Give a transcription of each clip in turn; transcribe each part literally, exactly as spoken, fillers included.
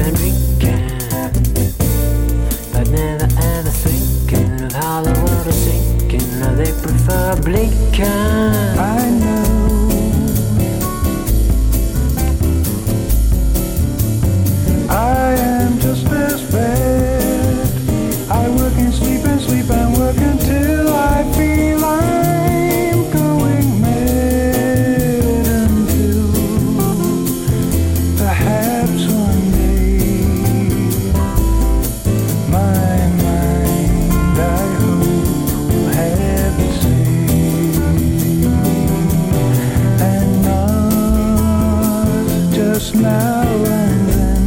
and drinking, but never ever thinking of how the world is sinking. Now they prefer blinking. I know. I am just as bad. I work and sleep and sleep and work until I feel I'm going mad, until perhaps one day my mind, I hope, will have the same, and not just now and then.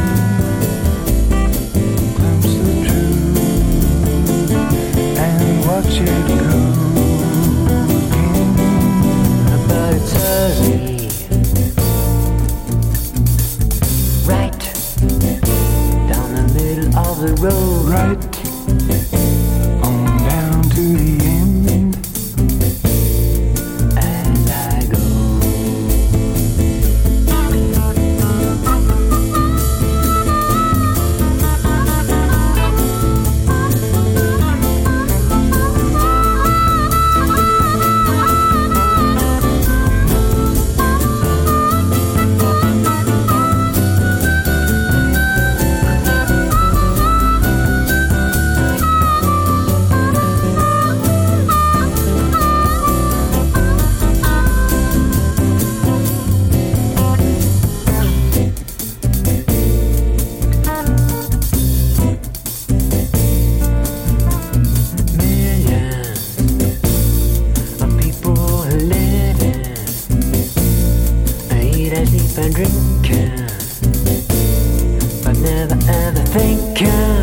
Watch it go again. But it's early, right down the middle of the road, right on down to the end. As I go, and drinking, but never ever thinking.